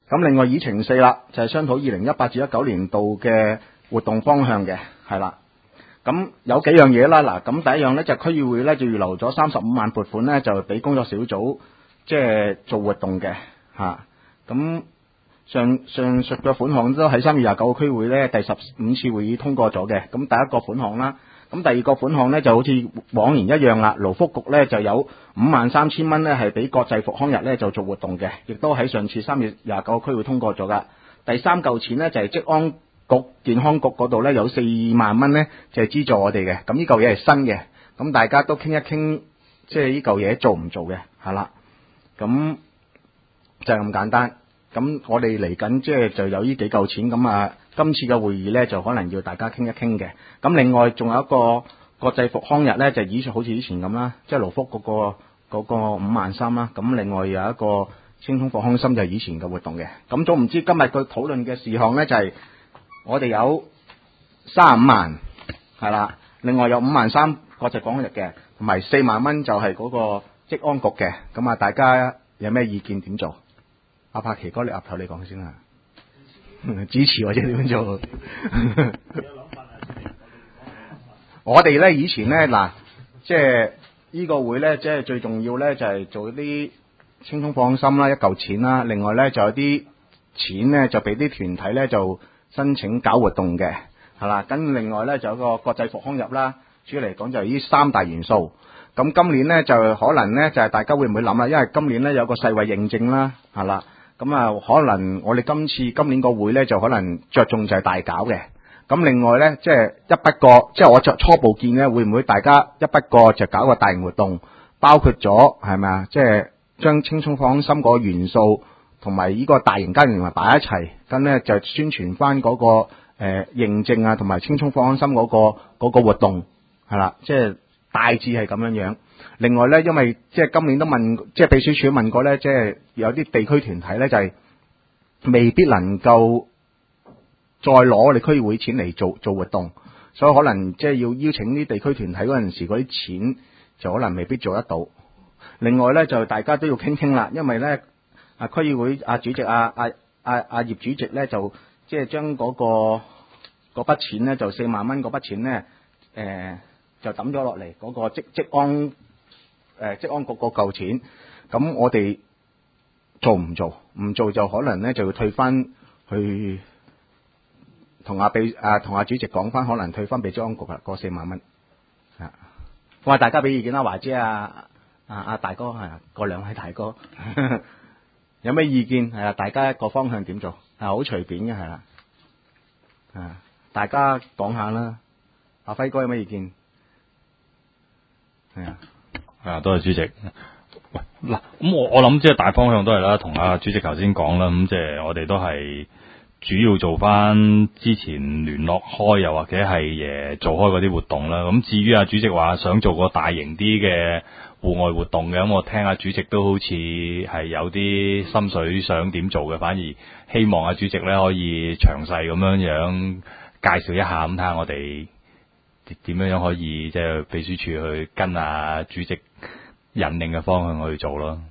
咁另外議程4啦，就係商討2018至19年度嘅活動方向嘅，係啦。咁有幾樣嘢啦，嗱，咁第一樣咧就區議會咧就預留咗35萬撥款咧，就俾工作小組即係做活動嘅嚇。咁上述嘅款項都喺3月29號區會咧第15次會議通過咗嘅。咁第一個款項啦，咁第二個款項咧就好似往年一樣啦，勞福局咧就有53,000蚊咧係俾國際復康日咧就做活動嘅，亦都喺上次3月29號區會通過咗噶。第三嚿錢咧就係職安局健康局嗰度咧有4萬蚊咧就係資助我哋嘅，咁呢嚿嘢係新嘅，咁大家都傾一傾，即係呢嚿嘢做唔做嘅，係啦，咁就係咁簡單。咁我哋嚟緊即係就有呢幾嚿錢，咁啊今次嘅會議咧就可能要大家傾一傾嘅。咁另外仲有一個國際復康日咧，就好似以前咁啦，即係勞福嗰個53,000啦。咁另外有一個青松復康心就係以前嘅活動嘅。咁總唔知今日個討論嘅事項咧就係我哋有35萬係啦，另外有53,000國際復康日嘅，同埋4萬蚊就係嗰個職安局嘅。咁啊，大家有咩意見點做？阿柏奇哥，你岌頭你講先啦。支持或者點樣做？我哋咧以前咧嗱，即係呢個會咧，即係最重要咧就係做啲青松放心啦，一嚿錢啦。另外咧就有啲錢咧就俾啲團體咧就申請搞活動嘅，係啦。咁另外咧就有個國際復康日啦，主要嚟講就係呢3大元素。咁今年咧就可能咧就係大家會唔會諗啦？因為今年咧有個世衛認證啦，係啦。咁啊，可能我哋今年個會咧就可能着重就係大搞嘅。咁另外咧，即係一筆過，即係我初步見咧，會唔會大家一筆過就搞個大型活動，包括咗係咪啊？即係將青松放心嗰個元素同埋呢個大型家庭擺一齊，咁咧就宣傳翻嗰個認證啊，同埋青松放心嗰個活動係啦，即係大致係咁樣樣。另外咧，因為即係今年都問，即係秘書處問過咧，即係有啲地區團體咧就係未必能夠再攞我哋區議會錢嚟做活動，所以可能即係要邀請啲地區團體嗰陣時，嗰啲錢就可能未必做得到。另外咧，就大家都要傾傾啦，因為咧區議會主席葉主席咧就即係將嗰筆錢咧就4萬蚊嗰筆錢咧就抌咗落嚟嗰個職安局嗰嚿錢，咁我哋做唔做？唔做就可能咧就要退翻去同阿主席講翻，可能退翻俾職安局啦，嗰4萬蚊。啊，我話大家俾意見啦，華姐阿大哥係嗰兩位大哥，有咩意見係啊？大家一個方向點做？係好隨便嘅係啦，大家講下啦。阿輝哥有咩意見？係啊， 多謝主席。喂，嗱，咁我諗即係大方向都係啦，同阿主席頭先講啦，咁即係我哋都係主要做翻之前聯絡開，又或者係做開嗰啲活動啦。咁至於阿主席話想做個大型啲嘅戶外活動嘅，咁我聽阿主席都好似係有啲心水想點做嘅，反而希望阿主席咧可以詳細咁樣介紹一下，咁睇下我哋點樣可以即係秘書處去跟阿主席引領嘅方向去做咯。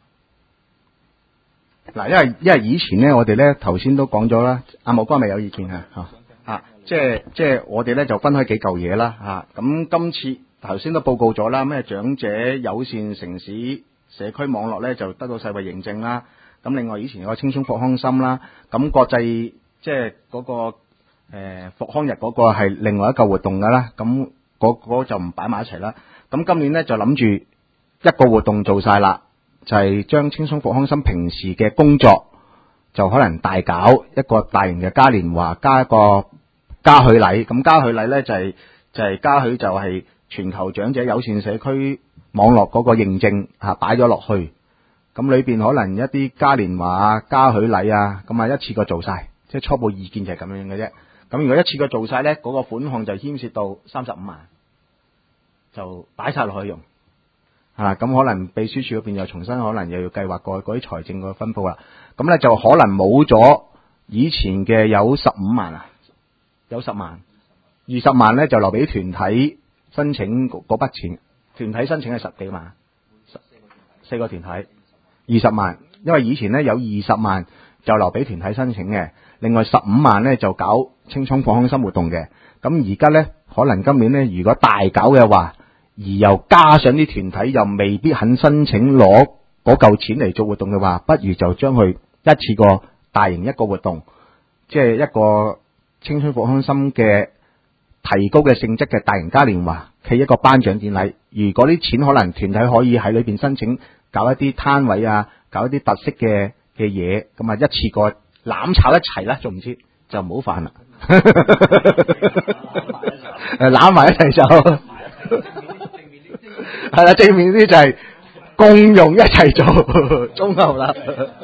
嗱，因為以前咧，我哋咧頭先都講咗啦，阿茂哥咪有意見即係我哋咧就分開幾嚿嘢啦咁今次頭先都報告咗啦，咩長者友善城市社區網絡咧就得到世衛認證啦。咁另外以前有個青松復康心啦，咁國際即係嗰個復康日嗰個係另外一嚿活動噶啦，咁嗰就唔擺埋一齊啦。咁今年咧就諗住一個活動做晒啦，就係將青松復康心平時嘅工作就可能大搞一個大型嘅嘉年華，加一個嘉許禮。咁嘉許禮咧就係嘉許就係全球長者友善社區網絡嗰個認證擺咗落去。咁裏邊可能一啲嘉年華啊、嘉許禮啊，咁啊一次過做晒，即係初步意見就係咁樣嘅啫。咁如果一次過做晒咧，嗰個款項就牽涉到35萬，就擺晒落去用。咁可能秘書處嗰邊又重新可能又要計劃過嗰啲財政個分佈啦。咁咧就可能冇咗以前嘅有15萬有10萬，20萬咧就留俾團體申請嗰筆錢。團體申請係10幾萬，4個團體20萬，因為以前咧有20萬就留俾團體申請嘅，另外15萬咧就搞青蔥放空心活動嘅。咁而家咧可能今年咧如果大搞嘅話，而又加上啲團體又未必肯申請攞嗰嚿錢嚟做活動嘅話，不如就將佢一次過大型一個活動，即係一個青春復康心嘅提高嘅性質嘅大型嘉年華，企一個頒獎典禮。如果啲錢可能團體可以喺裏邊申請搞一啲攤位啊，搞一啲特色嘅嘢，咁啊一次過攬炒一齊啦，仲唔知就唔好煩啦，攬埋一齊就係啦，正面啲就係共用一齊做綜合啦，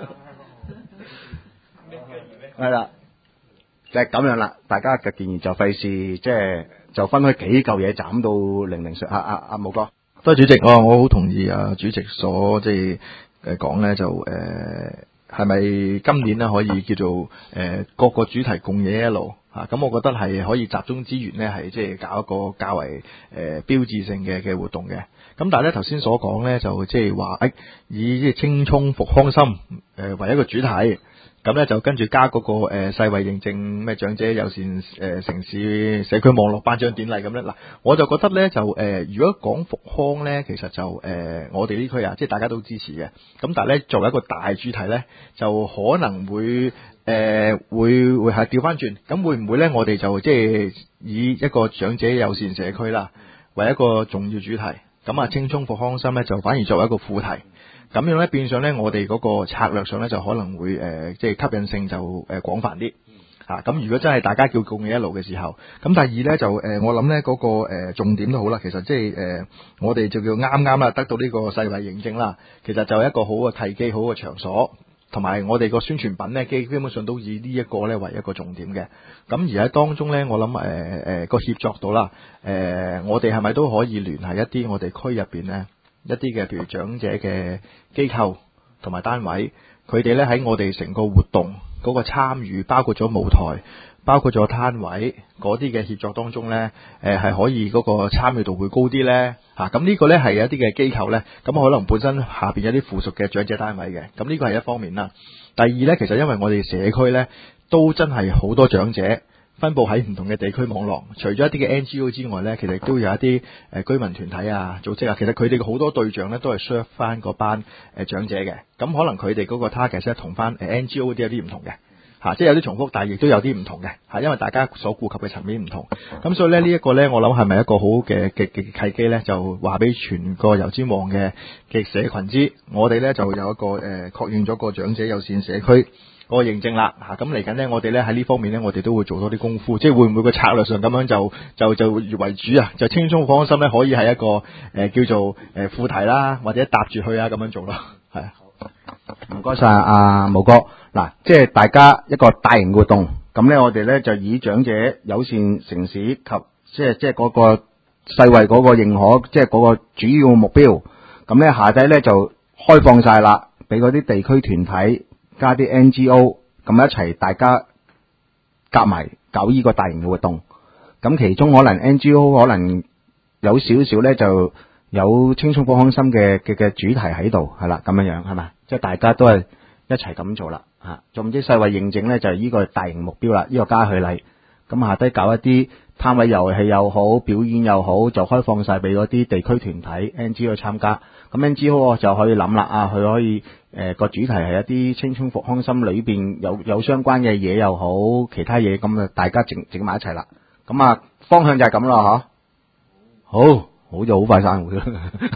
係啦，就係咁樣啦。大家嘅建議就費事即係就分開幾嚿嘢斬到零零碎。阿毛哥， 多謝主席，我好同意主席所即係講咧，就係咪今年咧可以叫做各個主題共冶一路啊？咁我覺得係可以集中資源咧，係即係搞一個較為標誌性嘅活動嘅。咁但係咧頭先所講咧，就即係話以即係青蔥復康心為一個主題。咁咧就跟住加嗰個世衛認證咩長者友善城市社區網絡頒獎典禮咁咧。嗱，我就覺得咧就如果講復康咧，其實就我哋呢區即係大家都支持嘅。咁但係咧作為一個大主題咧，就可能會會係調翻轉。咁會唔會咧？我哋就即係以一個長者友善社區啦為一個重要主題。咁啊，青蔥復康心咧就反而作為一個副題。咁樣咧，變相咧，我哋嗰個策略上咧，就可能會即係吸引性就廣泛啲嚇。咁如果真係大家叫共冶一路嘅時候，咁第二咧就我諗咧嗰個重點都好啦。其實即係我哋就叫啱啱啦，得到呢個世衛認證啦。其實就係一個好嘅契機，好嘅場所，同埋我哋個宣傳品咧，基本上都以呢一個咧為一個重點嘅。咁而喺當中咧，我諗個協作到啦，我哋係咪都可以聯繫一啲我哋區入邊咧？一啲嘅譬如長者嘅機構同埋單位，佢哋咧喺我哋成個活動嗰個參與，包括咗舞台，包括咗攤位嗰啲嘅協作當中咧，係可以嗰個參與度會高啲咧嚇。咁呢個咧係有一啲嘅機構咧，咁可能本身下邊有啲附屬嘅長者單位嘅，咁呢個係一方面啦。第二咧，其實因為我哋社區咧都真係好多長者。分佈喺唔同嘅地區網絡，除咗一啲嘅 NGO 之外咧，其實都有一啲居民團體啊、組織啊，其實佢哋嘅好多對象咧都係 serve 翻嗰班長者嘅。咁可能佢哋嗰個 target 咧同翻NGO 嗰啲有啲唔同嘅嚇，即係有啲重複，但係亦都有啲唔同嘅嚇，因為大家所顧及嘅層面唔同。咁所以咧呢一個咧，我諗係咪一個好嘅契機咧？就話俾全個油尖旺嘅社群知，我哋咧就有一個確認咗個長者友善社區。嗰個認證啦嚇，咁嚟緊呢，我哋咧喺呢方面咧，我哋都會做多啲功夫，即係會唔會個策略上咁樣就為主啊？就青蔥復康心咧，可以係一個叫做副題啦，或者搭住去啊咁樣做咯，係啊。 唔該晒阿毛哥。嗱，即係大家一個大型活動，咁咧我哋咧就以長者友善城市及即係嗰個世衛嗰個認可，即係嗰個主要目標。咁咧下底咧就開放晒啦，俾嗰啲地區團體。加啲 NGO 咁一齊，大家夾埋搞呢個大型嘅活動。咁其中可能 NGO 可能有少少咧，就有青蔥復康心嘅主題喺度，係啦，咁樣係咪？即係大家都係一齊咁做啦嚇。總之世衛認證咧就係呢個大型目標啦，呢個嘉許禮。咁下低搞一啲攤位遊戲又好，表演又好，就開放晒俾嗰啲地區團體 NGO 參加。咁 NGO 就可以諗啦，佢可以個主題係一啲青蔥復康心裏邊有相關嘅嘢又好，其他嘢咁啊，大家整埋一齊啦。咁啊，方向就係咁啦嚇。好就好快散會啦。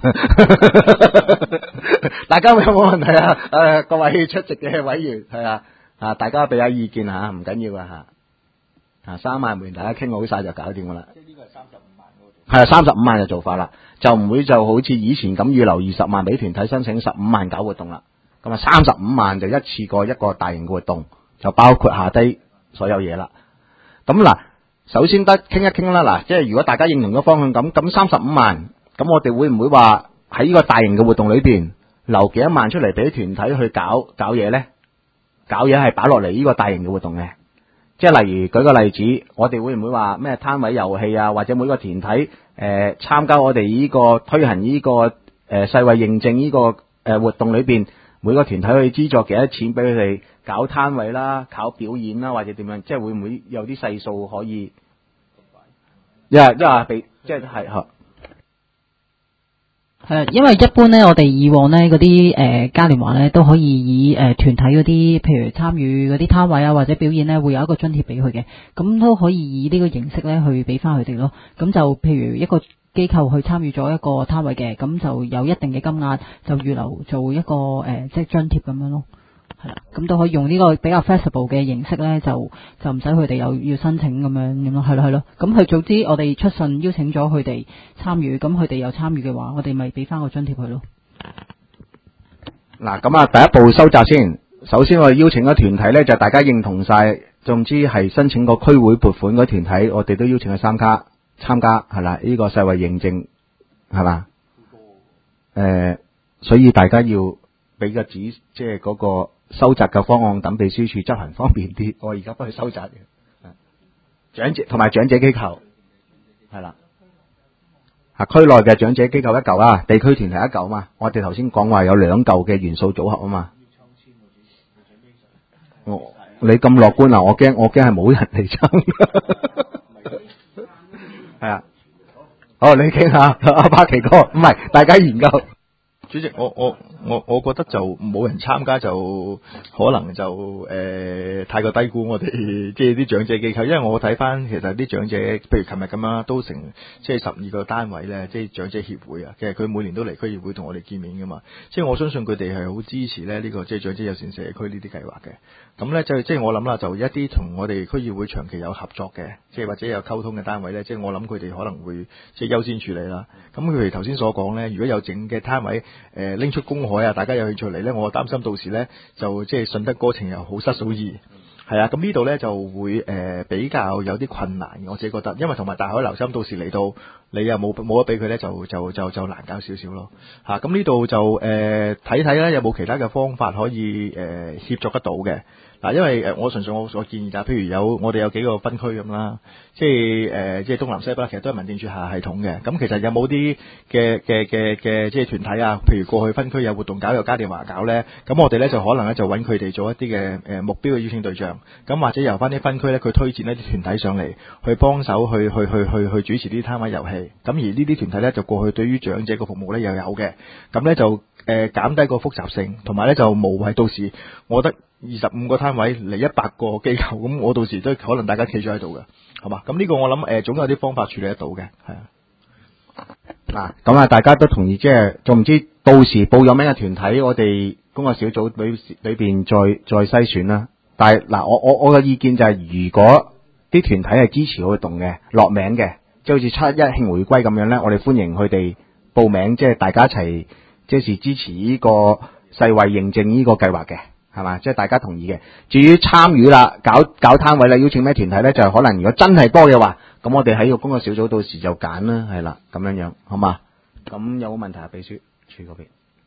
大家有冇問題啊？各位出席嘅委員係啊，大家俾下意見嚇，唔緊要啊嚇。3萬門大家傾好晒就搞掂噶啦。即係呢個係35萬嗰個。係啊，35萬嘅做法啦，就唔會就好似以前咁預留20萬俾團體申請15萬搞活動啦。咁啊，35萬就一次過一個大型嘅活動，就包括下低所有嘢啦。咁嗱，首先得傾一傾啦。嗱，即係如果大家認同個方向咁35萬，咁我哋會唔會話喺呢個大型嘅活動裏邊留幾多萬出嚟俾團體去搞嘢咧？搞嘢係擺落嚟呢個大型嘅活動嘅。即係例如舉個例子，我哋會唔會話咩攤位遊戲啊，或者每個團體參加我哋呢個推行呢個世衛認證呢個活動裏邊， 每個團體可以資助幾多錢俾佢哋搞攤位啦、搞表演啦，或者點樣？即係會唔會有啲細數可以？即係俾即係係。 係，因為一般咧，我哋以往咧嗰啲嘉年華咧都可以以團體嗰啲，譬如參與嗰啲攤位啊或者表演咧，會有一個津貼俾佢嘅，咁都可以以呢個形式咧去俾翻佢哋咯。咁就譬如一個機構去參與咗一個攤位嘅，咁就有一定嘅金額就預留做一個即係津貼咁樣咯。係啦，咁都可以用呢個比較 flexible 嘅形式咧，就唔使佢哋又要申請咁咯，係咯。咁佢早知我哋出信邀請咗佢哋參與，咁佢哋有參與嘅話，我哋咪俾翻個津貼佢咯。 嗱，咁啊，第一步收集先。首先我哋邀請咗團體咧，就大家認同晒，總之係申請個區會撥款嗰團體，我哋都邀請佢參加係啦。呢個世衛認證係嘛？所以大家要俾個即係嗰個收集嘅方案，等秘書處執行方便啲。我而家幫佢收集嘅，長者同埋長者機構係啦，區內嘅長者機構一嚿啊，地區團體一嚿嘛。我哋頭先講話有2嚿嘅元素組合啊嘛。你咁樂觀啊？我驚係冇人嚟參。係啊，好，你傾下阿巴奇哥，唔係大家研究。 主席，我覺得就冇人參加就可能就太過低估我哋即係啲長者機構，因為我睇翻其實啲長者，譬如琴日咁啦，都成即係12個單位咧，即係長者協會啊，其實佢每年都嚟區議會同我哋見面噶嘛，即係我相信佢哋係好支持咧呢個即係長者友善社區呢啲計劃嘅。咁咧即係我諗啦，就一啲同我哋區議會長期有合作嘅，即係或者有溝通嘅單位咧，即係我諗佢哋可能會即係優先處理啦。咁譬如頭先所講咧，如果有整嘅攤位拎出公海啊，大家有興趣嚟咧，我擔心到時咧就即係順得哥情又好失嫂意。係啊，咁呢度咧就會比較有啲困難嘅，我自己覺得，因為同埋大海流深到時嚟到，你又冇得俾佢咧，就難搞少少咯。咁呢度就睇睇咧，有冇其他嘅方法可以協助得到嘅。嗱，因為我純粹我建議就係，譬如我哋有幾個分區咁啦，即係東南西北，其實都係民政處下系統嘅。咁其實有冇啲嘅即係團體啊？譬如過去分區有活動搞，有嘉年華搞咧，咁我哋咧就可能咧就揾佢哋做一啲嘅目標嘅邀請對象，咁或者由翻啲分區咧，佢推薦一啲團體上嚟去幫手去主持啲攤位遊戲。咁而呢啲團體咧就過去對於長者個服務咧又有嘅，咁咧就減低個複雜性，同埋咧就無謂到時我覺得25個攤位嚟100個機構，咁我到時都可能大家企咗喺度嘅，係嘛？咁呢個我諗總有啲方法處理得到嘅，係啊。 嗱，咁啊，大家都同意，即係仲唔知到時報咗名嘅團體，我哋工作小組裏邊再篩選啦。但係嗱，我嘅意見就係，如果啲團體係支持活動嘅，落名嘅，即係好似7·1慶回歸咁樣咧，我哋歡迎佢哋報名，即係大家一齊，即係支持呢個世衛認證呢個計劃嘅。係嘛？即係大家同意嘅。至於參與啦，搞攤位啦，邀請咩團體咧？就係可能如果真係多嘅話，咁我哋喺個工作小組到時就揀啦，係啦，咁樣，好嘛？咁有冇問題啊？秘書處嗰邊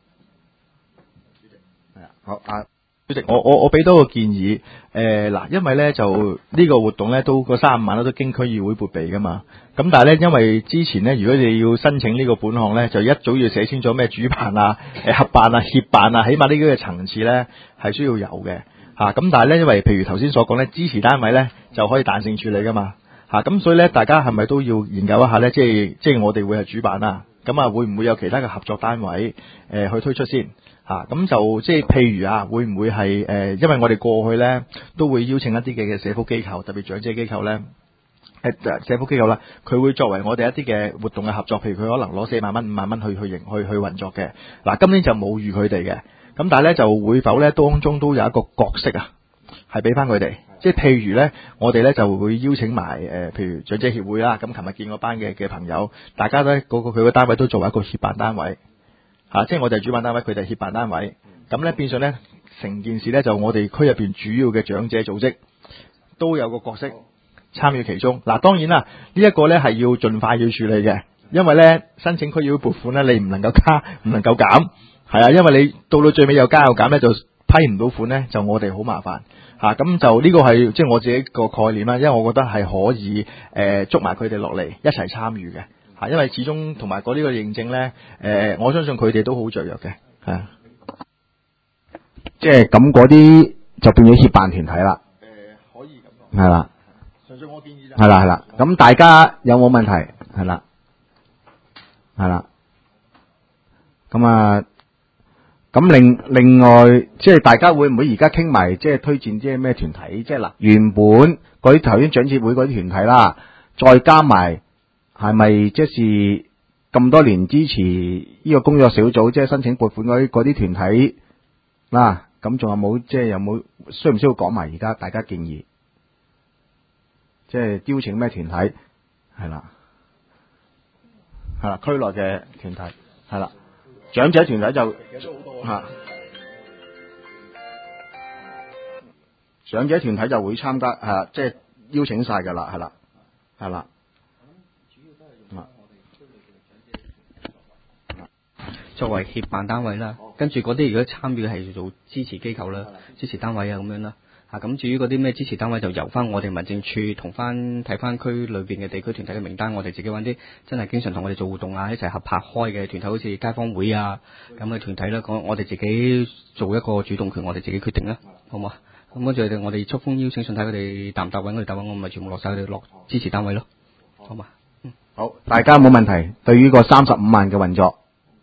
係啊，好啊， 主席，我俾多個建議，嗱，因為咧就呢個活動咧都個35萬都經區議會撥備噶嘛。咁但係咧，因為之前咧，如果你要申請呢個本項咧，就一早要寫清楚咩主辦啊、合辦啊、協辦啊，起碼呢幾個層次咧係需要有嘅嚇。咁但係咧，因為譬如頭先所講咧，支持單位咧就可以彈性處理噶嘛嚇。咁所以咧，大家係咪都要研究一下咧？即係我哋會係主辦啊，咁啊會唔會有其他嘅合作單位去推出先嚇？咁就即係譬如啊，會唔會係因為我哋過去咧都會邀請一啲嘅社福機構，特別長者機構咧。社福機構啦，佢會作為我哋一啲嘅活動嘅合作，譬如佢可能攞4萬蚊、5萬蚊去運作嘅。嗱，今年就冇預佢哋嘅，咁但係咧就會否咧當中都有一個角色啊，係俾翻佢哋。即係譬如咧，我哋咧就會邀請埋譬如長者協會啦。咁琴日見嗰班嘅朋友，大家咧佢個單位都作為一個協辦單位嚇，即係我哋係主辦單位，佢哋係協辦單位。咁咧變相咧成件事咧就我哋區入邊主要嘅長者組織都有個角色參與其中。嗱，當然啦，呢一個咧係要盡快要處理嘅，因為咧申請區議會撥款咧，你唔能夠加，唔能夠減，係啊，因為你到最尾又加又減咧，就批唔到款咧，就我哋好麻煩嚇。咁就呢個係即係我自己個概念啦，因為我覺得係可以捉埋佢哋落嚟一齊參與嘅嚇，因為始終同埋呢個認證咧我相信佢哋都好雀躍嘅係啊。 即係咁嗰啲就變咗協辦團體啦。 可以咁講。 係啦。 純粹我建議就係啦。咁大家有冇問題？係啦。咁啊，咁另外，即係大家會唔會而家傾埋，即係推薦即係咩團體？即係嗱，原本嗰啲頭先長協會嗰啲團體啦，再加埋係咪即係咁多年支持呢個工作小組，即係申請撥款嗰啲團體嗱？咁仲有冇即係有冇需唔需要講埋而家大家建議？即係邀請咩團體？係啦，區內嘅團體係啦。長者團體就長者團體就會參加，即係邀請晒㗎啦，係啦。 作為協辦單位啦，跟住嗰啲如果參與係做支持機構啦、支持單位啊咁樣啦。咁至於嗰啲咩支持單位就由翻我哋民政處同翻睇翻區裏邊嘅地區團體嘅名單，我哋自己揾啲真係經常同我哋做活動啊，一齊合拍開嘅團體，好似街坊會啊咁嘅團體啦，我哋自己做一個主動權，我哋自己決定啦，好嘛？咁跟住我哋速封邀請信睇佢哋答唔答應，佢哋答應我咪全部落晒佢哋落支持單位咯，好嘛？ 好，大家冇問題。對於個35萬嘅運作，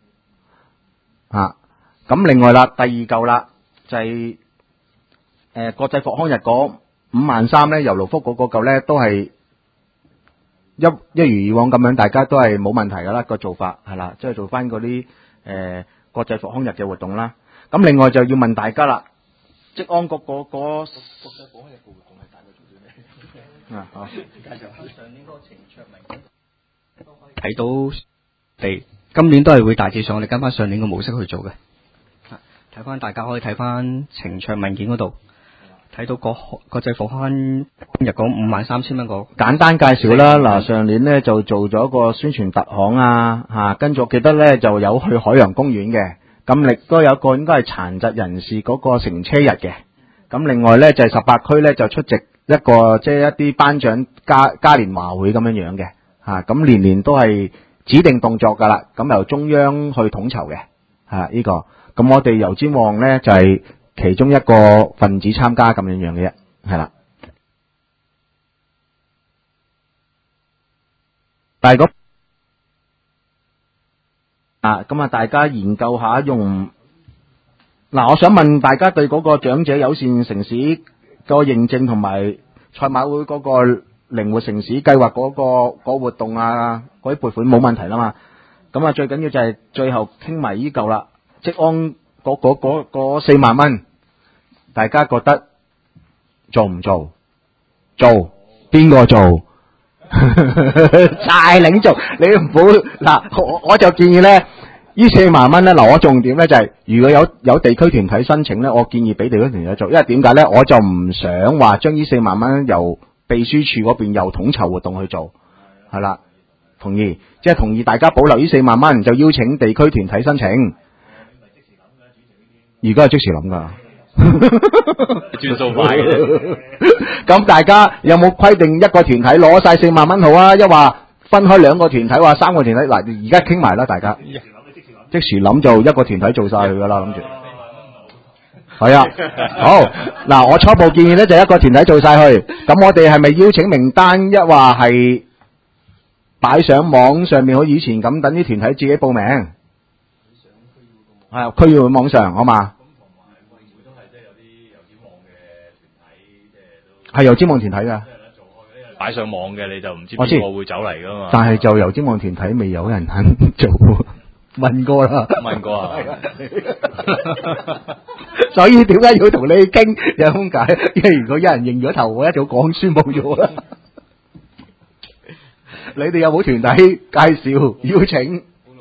咁另外啦，第二嚿啦就係國際復康日嗰53000咧，由勞福局嗰嚿咧都係一如以往咁樣，大家都係冇問題噶啦，個做法係啦，即係做翻嗰啲國際復康日嘅活動啦。咁另外就要問大家啦，職安局嗰個國際復康日嘅活動係大概做啲咩？好，介紹下上年嗰個程卓明睇到地今年都係會大致上我哋跟翻上年嘅模式去做嘅。睇翻大家可以睇翻呈祥文件嗰度，睇到國際復康日講53000蚊個簡單介紹啦。嗱，上年咧就做咗個宣傳特刊跟住我記得咧就有去海洋公園嘅，咁亦都有個應該係殘疾人士嗰個乘車日嘅。咁另外咧就係18區咧就出席一個即係一啲頒獎嘉年華會咁樣樣嘅咁年年都係指定動作噶啦，咁由中央去統籌嘅呢個。咁我哋油尖旺咧就係其中一個分子參加咁樣樣嘅啫，係啦。但係咁啊，大家研究下用我想問大家對嗰個長者友善城市個認證同埋賽馬會嗰個靈活城市計劃嗰個活動嗰啲撥款冇問題啦嘛。咁啊，最緊要就係最後傾埋依嚿啦。職安嗰4萬蚊，大家覺得做唔做？做，邊個做？晒領做，你唔好我就建議咧，呢4萬蚊咧，我重點咧就係，如果有地區團體申請咧，我建議俾地區團體做，因為點解咧？我就唔想話將呢4萬蚊由秘書處嗰邊又統籌活動去做，係啦，同意，即係同意大家保留呢4萬蚊，就邀請地區團體申請。而家係即時諗噶， 轉數快嘅。 咁大家有冇規定一個團體攞晒4萬蚊好啊？一話分開2個團體，話3個團體嗱，而家傾埋啦，大家即時諗就一個團體做晒佢噶啦，諗住係啊。好嗱，我初步建議咧就一個團體做晒去。咁我哋係咪邀請名單一話係擺上網上面，好似以前咁，等啲團體自己報名？係區議會網上好嘛？係油尖旺團體㗎， 擺上網嘅你就唔知邊個會走嚟㗎嘛。 但係就油尖旺團體未有人肯做，問過啦。 問過啊。 所以點解要同你傾？有咁解？因為如果有人認咗頭，我一早講宣佈咗啦。你哋有冇團體介紹邀請？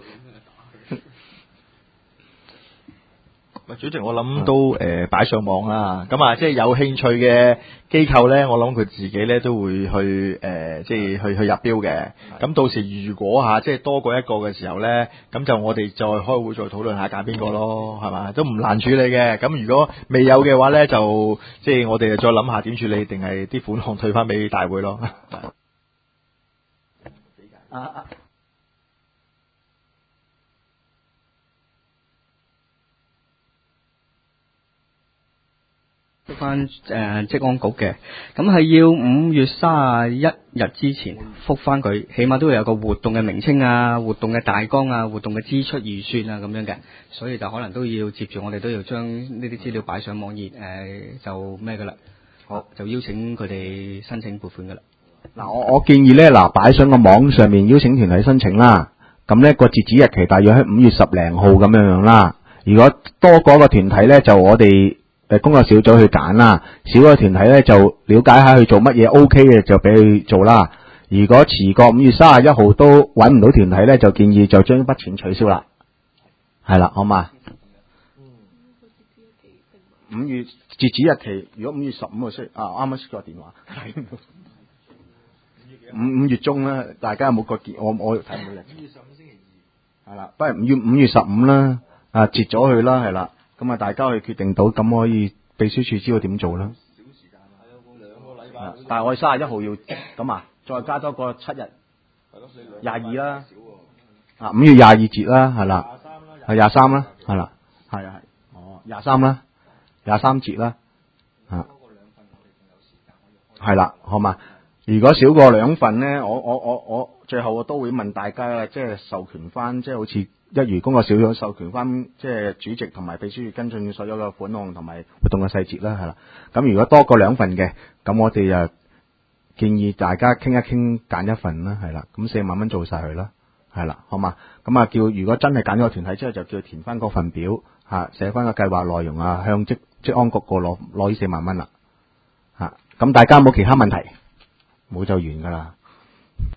主席，我諗都擺上網啦，咁即係有興趣嘅機構咧，我諗佢自己咧都會去即係去入標嘅。咁到時如果即係多過一個嘅時候咧，咁就我哋再開會再討論下揀邊個咯，係嘛？都唔難處理嘅。咁如果未有嘅話咧，就即係我哋就再諗下點處理，定係啲款項退翻俾大會咯。 覆翻職安局嘅，咁係要5月31日之前覆翻佢，起碼都會有個活動嘅名稱啊、活動嘅大綱啊、活動嘅支出預算啊咁樣嘅，所以就可能都要接住我哋都要將呢啲資料擺上網頁，就咩噶啦，好就邀請佢哋申請撥款噶啦。 嗱，我建議咧，擺上個網上面邀請團體申請啦。咁咧個截止日期大約喺5月10零號咁樣啦。如果多過一個團體咧，就我哋工作小組去揀啦。少個團體咧就了解下去做乜嘢 OK 嘅就俾佢做啦。如果遲過5月31號都揾唔到團體咧，就建議就將筆錢取消啦。係啦，好嘛？5月截止日期，如果5月15號啱啱識個電話睇唔到。5月中啦，大家有冇個我睇唔到日子。5月15星期2。係啦，不如5月15啦，截咗佢啦，係啦。咁啊，大家去決定到，咁可以秘書處知道點做啦。少時間係有2個禮拜。但係我哋31號要咁啊，再加多個7日。係咯，22啦。5月22節啦，係啦。係23啦，係啦。係啊係。哦，23啦，23節啦。係啦，好嘛？如果少過2份咧，我最後我都會問大家，即係授權翻，即係好似一如工作小組授權翻，即係主席同埋秘書跟進所有嘅款項同埋活動嘅細節啦，係啦。咁如果多過2份嘅，咁我哋就建議大家傾一傾揀一份啦，係啦。咁4萬蚊做晒佢啦，係啦，好嘛？咁啊叫如果真係揀咗個團體之後，就叫佢填翻嗰份表寫翻個計劃內容啊，向職安局攞呢4萬蚊啦。咁大家有冇其他問題？冇就完㗎啦。